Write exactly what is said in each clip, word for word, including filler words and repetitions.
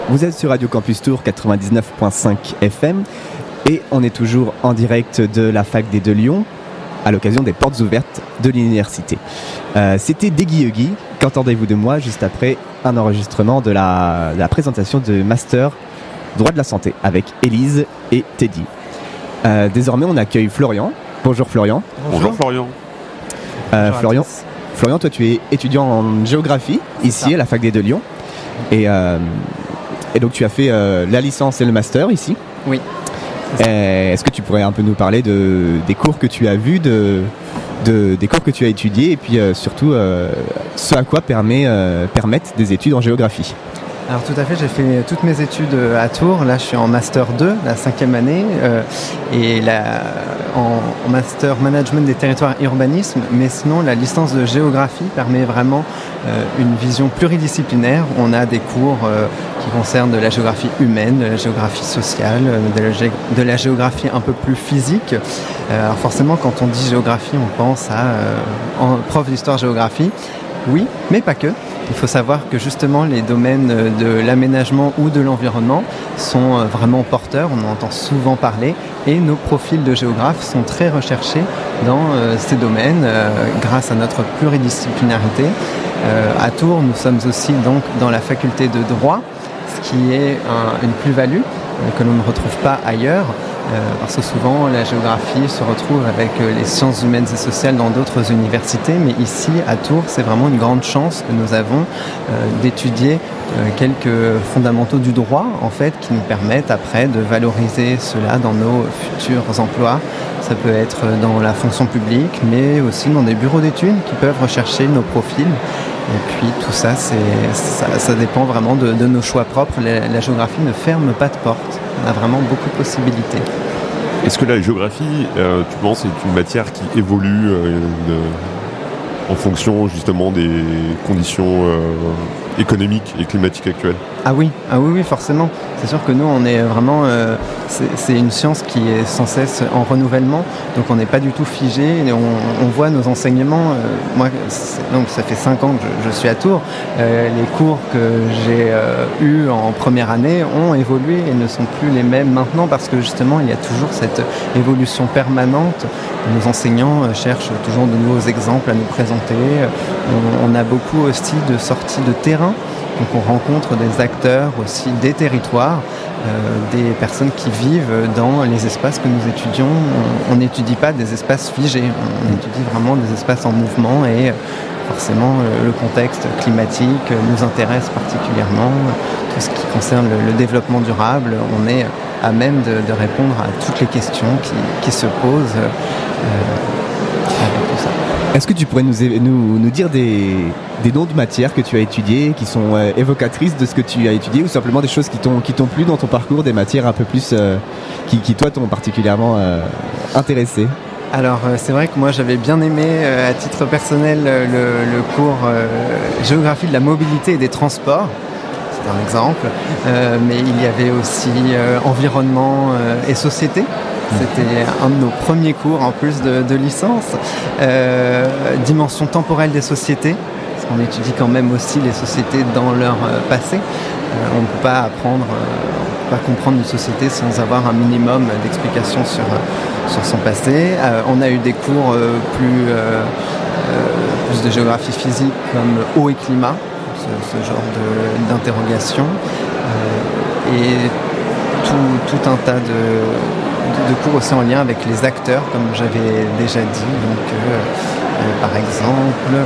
Vous êtes sur Radio Campus Tours quatre-vingt-dix-neuf virgule cinq F M et on est toujours en direct de la fac des Deux Lyon à l'occasion des portes ouvertes de l'université. Euh, c'était Degui Hugui, qu'entendez-vous de moi, juste après un enregistrement de la, de la présentation de Master Droit de la Santé avec Élise et Teddy. Euh, désormais on accueille Florian. Bonjour Florian. Bonjour, Bonjour Florian. Euh, Bonjour Florian, Florian, toi tu es étudiant en géographie ici à la fac des Deux Lyon et, euh, et donc tu as fait euh, la licence et le master ici. Oui. Euh, est-ce que tu pourrais un peu nous parler de, des cours que tu as vus, de, de, des cours que tu as étudiés et puis euh, surtout euh, ce à quoi permet, euh, permettent des études en géographie? Alors tout à fait, j'ai fait toutes mes études à Tours. Là, je suis en Master deux, la cinquième année, euh, et la, en, en Master Management des territoires et urbanisme. Mais sinon, la licence de géographie permet vraiment euh, une vision pluridisciplinaire. On a des cours euh, qui concernent de la géographie humaine, de la géographie sociale, de la, gé- de la géographie un peu plus physique. Euh, alors forcément, quand on dit géographie, on pense à euh, en prof d'histoire-géographie. Oui, mais pas que. Il faut savoir que justement les domaines de l'aménagement ou de l'environnement sont vraiment porteurs, on en entend souvent parler, et nos profils de géographes sont très recherchés dans ces domaines grâce à notre pluridisciplinarité. À Tours, nous sommes aussi donc dans la faculté de droit, ce qui est un, une plus-value que l'on ne retrouve pas ailleurs. Euh, parce que souvent la géographie se retrouve avec euh, les sciences humaines et sociales dans d'autres universités, mais ici à Tours c'est vraiment une grande chance que nous avons euh, d'étudier euh, quelques fondamentaux du droit en fait qui nous permettent après de valoriser cela dans nos futurs emplois. Ça peut être dans la fonction publique mais aussi dans des bureaux d'études qui peuvent rechercher nos profils. Et puis tout ça, c'est, ça, ça dépend vraiment de, de nos choix propres. La, la géographie ne ferme pas de porte. On a vraiment beaucoup de possibilités. Est-ce que la géographie, euh, tu penses, est une matière qui évolue euh, de, en fonction justement des conditions euh, économiques et climatiques actuelles? Ah oui, ah oui, oui, forcément. C'est sûr que nous, on est vraiment, euh, c'est, c'est une science qui est sans cesse en renouvellement, donc on n'est pas du tout figé. Et on, on voit nos enseignements. Euh, moi, donc ça fait cinq ans que je, je suis à Tours. Euh, les cours que j'ai euh, eus en première année ont évolué et ne sont plus les mêmes maintenant parce que justement, il y a toujours cette évolution permanente. Nos enseignants euh, cherchent toujours de nouveaux exemples à nous présenter. On, on a beaucoup aussi de sorties de terrain. Donc on rencontre des acteurs aussi des territoires, euh, des personnes qui vivent dans les espaces que nous étudions. On n'étudie pas des espaces figés, on étudie vraiment des espaces en mouvement et forcément le contexte climatique nous intéresse particulièrement. Tout ce qui concerne le, le développement durable, on est à même de, de répondre à toutes les questions qui, qui se posent euh, avec tout ça. Est-ce que tu pourrais nous, nous, nous dire des, des noms de matières que tu as étudiées, qui sont euh, évocatrices de ce que tu as étudié, ou simplement des choses qui t'ont, qui t'ont plu dans ton parcours, des matières un peu plus euh, qui, qui toi t'ont particulièrement euh, intéressé? Alors euh, c'est vrai que moi j'avais bien aimé euh, à titre personnel le, le cours euh, géographie de la mobilité et des transports. C'est un exemple, euh, mais il y avait aussi euh, environnement euh, et société. C'était un de nos premiers cours en plus de, de licence. Euh, dimension temporelle des sociétés, parce qu'on étudie quand même aussi les sociétés dans leur euh, passé. Euh, on ne peut pas apprendre, euh, on ne peut pas comprendre une société sans avoir un minimum d'explications sur, euh, sur son passé. Euh, on a eu des cours euh, plus, euh, euh, plus de géographie physique comme eau et climat, ce, ce genre de, d'interrogation. Euh, et tout, tout un tas de de cours aussi en lien avec les acteurs, comme j'avais déjà dit. Donc, euh, euh, par exemple,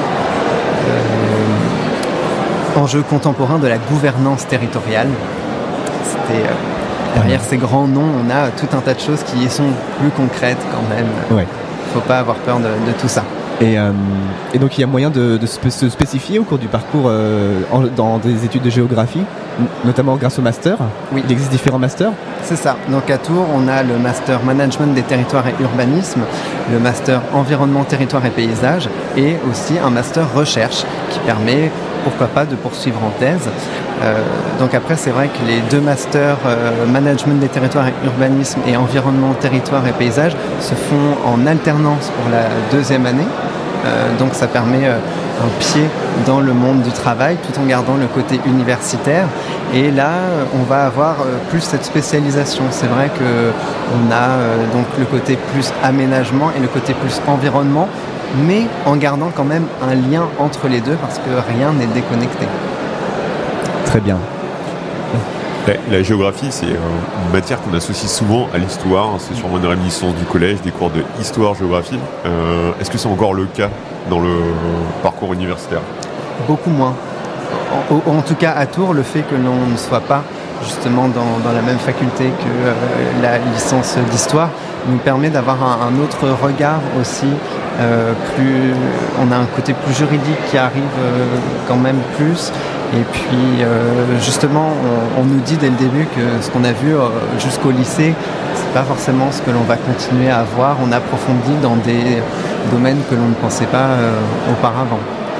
euh, enjeux contemporains de la gouvernance territoriale. C'était, euh, derrière ces grands noms, on a tout un tas de choses qui sont plus concrètes quand même. Il ouais. ne faut pas avoir peur de, de tout ça. Et, euh, et donc il y a moyen de, de se spécifier au cours du parcours euh, en, dans des études de géographie, notamment grâce au master. Oui. Il existe différents masters. C'est ça. Donc à Tours, on a le master management des territoires et urbanisme, le master environnement, territoire et paysage, et aussi un master recherche qui permet, pourquoi pas, de poursuivre en thèse. Euh, donc après, c'est vrai que les deux masters euh, management des territoires et urbanisme et environnement, territoire et paysage se font en alternance pour la deuxième année. Euh, donc ça permet euh, un pied dans le monde du travail tout en gardant le côté universitaire. Et là, on va avoir euh, plus cette spécialisation. C'est vrai qu'on a euh, donc le côté plus aménagement et le côté plus environnement, mais en gardant quand même un lien entre les deux parce que rien n'est déconnecté. Très bien. La, la géographie, c'est euh, une matière qu'on associe souvent à l'histoire. C'est sûrement une réminiscence du collège, des cours de histoire-géographie. Euh, est-ce que c'est encore le cas dans le parcours universitaire ? Beaucoup moins. En, en tout cas, à Tours, le fait que l'on ne soit pas justement dans, dans la même faculté que euh, la licence d'histoire nous permet d'avoir un, un autre regard aussi. Euh, plus, on a un côté plus juridique qui arrive euh, quand même plus. Et puis euh, justement, on, on nous dit dès le début que ce qu'on a vu euh, jusqu'au lycée, c'est pas forcément ce que l'on va continuer à voir. On approfondit dans des domaines que l'on ne pensait pas euh, auparavant.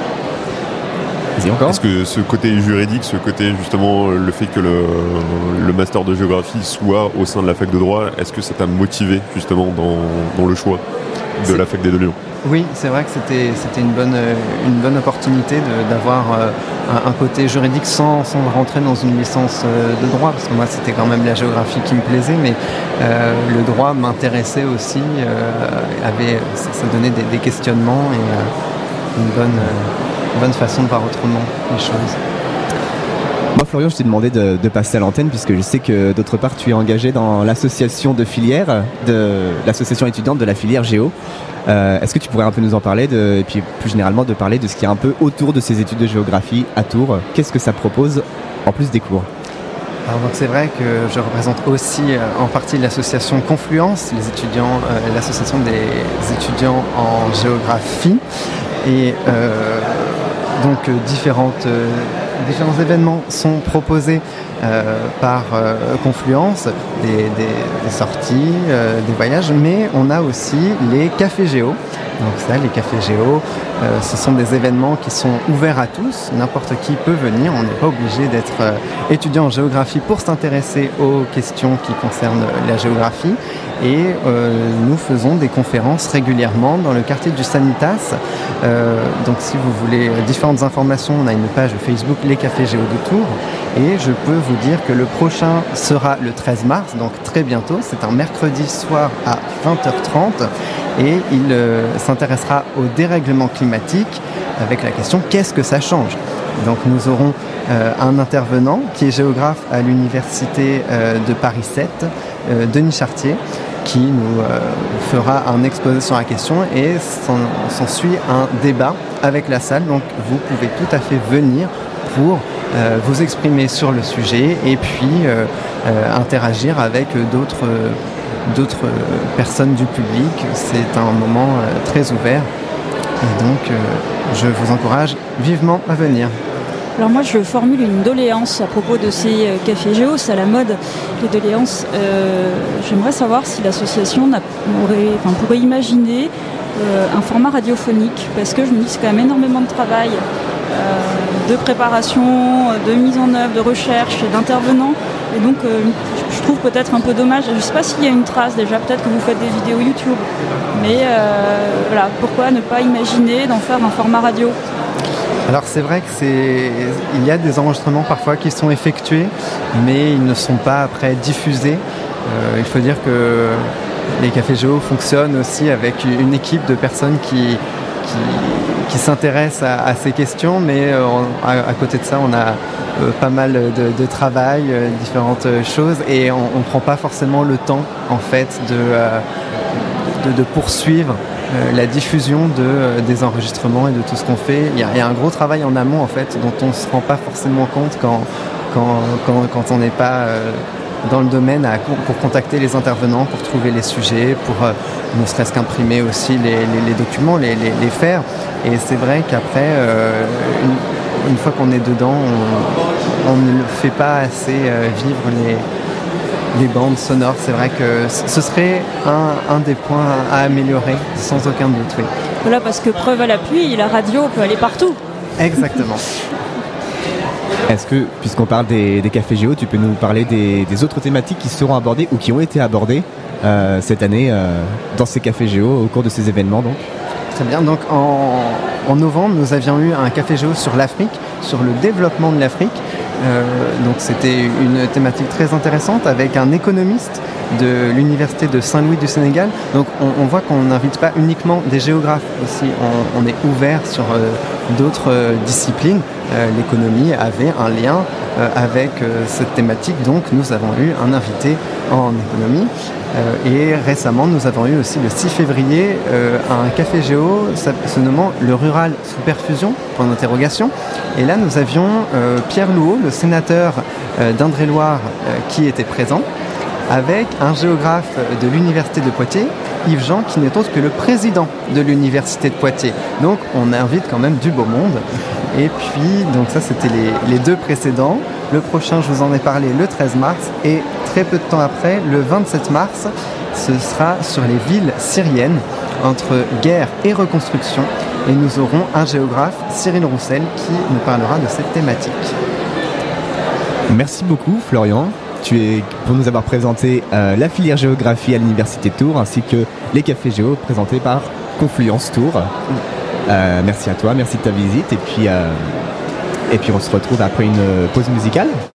Encore. Est-ce que ce côté juridique, ce côté justement le fait que le, le master de géographie soit au sein de la fac de droit, est-ce que ça t'a motivé justement dans, dans le choix de c'est... la fac des Deux Lyon ? Oui, c'est vrai que c'était, c'était une, bonne, une bonne opportunité de, d'avoir euh, un, un côté juridique sans, sans rentrer dans une licence euh, de droit, parce que moi c'était quand même la géographie qui me plaisait, mais euh, le droit m'intéressait aussi, euh, avait, ça, ça donnait des, des questionnements et euh, une bonne... Euh, bonne façon de voir autrement les choses. Moi, Florian, je t'ai demandé de, de passer à l'antenne puisque je sais que d'autre part tu es engagé dans l'association de filière, de l'association étudiante de la filière Géo. Euh, est-ce que tu pourrais un peu nous en parler de, et puis plus généralement de parler de ce qui est un peu autour de ces études de géographie à Tours ? Qu'est-ce que ça propose en plus des cours ? Alors donc c'est vrai que je représente aussi euh, en partie l'association Confluence, les étudiants, euh, l'association des étudiants en géographie. Et euh, donc euh, différentes, euh, différents événements sont proposés euh, par euh, Confluence, des, des, des sorties, euh, des voyages, mais on a aussi les cafés géo. Donc ça, les cafés géo, euh, ce sont des événements qui sont ouverts à tous, n'importe qui peut venir, on n'est pas obligé d'être euh, étudiant en géographie pour s'intéresser aux questions qui concernent la géographie. Et euh, nous faisons des conférences régulièrement dans le quartier du Sanitas. Euh, donc si vous voulez différentes informations, on a une page Facebook Les Cafés Géo de Tours. Et je peux vous dire que le prochain sera le treize mars, donc très bientôt. C'est un mercredi soir à vingt heures trente. Et il euh, s'intéressera au dérèglement climatique avec la question « Qu'est-ce que ça change ?» Donc nous aurons euh, un intervenant qui est géographe à l'université euh, de Paris sept, euh, Denis Chartier, qui nous euh, fera un exposé sur la question et s'en, s'ensuit un débat avec la salle. Donc vous pouvez tout à fait venir pour euh, vous exprimer sur le sujet et puis euh, euh, interagir avec d'autres, euh, d'autres personnes du public. C'est un moment euh, très ouvert et donc euh, je vous encourage vivement à venir. Alors moi je formule une doléance à propos de ces euh, cafés géo, c'est à la mode les doléances. Euh, j'aimerais savoir si l'association n'a, aurait, enfin, pourrait imaginer euh, un format radiophonique, parce que je me dis que c'est quand même énormément de travail, euh, de préparation, de mise en œuvre, de recherche, d'intervenants. Et donc euh, je trouve peut-être un peu dommage, je ne sais pas s'il y a une trace déjà, peut-être que vous faites des vidéos YouTube, mais euh, voilà, pourquoi ne pas imaginer d'en faire un format radio ? Alors c'est vrai que c'est, il y a des enregistrements parfois qui sont effectués, mais ils ne sont pas après diffusés. Euh, il faut dire que les cafés géo fonctionnent aussi avec une équipe de personnes qui, qui, qui s'intéressent à, à ces questions, mais euh, à, à côté de ça, on a euh, pas mal de, de travail, euh, différentes choses, et on ne prend pas forcément le temps en fait de, euh, de, de poursuivre Euh, la diffusion de, euh, des enregistrements et de tout ce qu'on fait. Il y, a, il y a un gros travail en amont en fait dont on ne se rend pas forcément compte quand, quand, quand, quand on n'est pas euh, dans le domaine à, pour contacter les intervenants, pour trouver les sujets, pour euh, ne serait-ce qu'imprimer aussi les, les, les documents, les, les, les faire. Et c'est vrai qu'après, euh, une, une fois qu'on est dedans, on, on ne fait pas assez euh, vivre les les bandes sonores. C'est vrai que ce serait un, un des points à améliorer, sans aucun doute, oui. Voilà, parce que preuve à l'appui, la radio peut aller partout. Exactement. Est-ce que, puisqu'on parle des, des cafés géo, tu peux nous parler des, des autres thématiques qui seront abordées ou qui ont été abordées euh, cette année euh, dans ces cafés géo au cours de ces événements donc ? Très bien. Donc en, en novembre, nous avions eu un café géo sur l'Afrique, sur le développement de l'Afrique. Euh, donc c'était une thématique très intéressante avec un économiste de l'université de Saint-Louis du Sénégal. Donc on, on voit qu'on n'invite pas uniquement des géographes aussi, on, on est ouvert sur euh, d'autres euh, disciplines. Euh, l'économie avait un lien euh, avec euh, cette thématique, donc nous avons eu un invité en économie. Euh, et récemment, nous avons eu aussi le six février euh, un café géo se nommant le Rural sous perfusion, point d'interrogation. Et là, nous avions euh, Pierre Louot, le sénateur euh, d'Indre-et-Loire, euh, qui était présent, avec un géographe de l'université de Poitiers, Yves Jean, qui n'est autre que le président de l'université de Poitiers. Donc, on invite quand même du beau monde. Et puis, donc ça, c'était les, les deux précédents. Le prochain, je vous en ai parlé le treize mars. Et très peu de temps après, le vingt-sept mars, ce sera sur les villes syriennes, entre guerre et reconstruction. Et nous aurons un géographe, Cyril Roussel, qui nous parlera de cette thématique. Merci beaucoup, Florian. Tu es pour nous avoir présenté euh, la filière géographie à l'Université de Tours, ainsi que les cafés géo présentés par Confluence Tours. Euh, merci à toi, merci de ta visite. Et puis, euh, et puis on se retrouve après une pause musicale.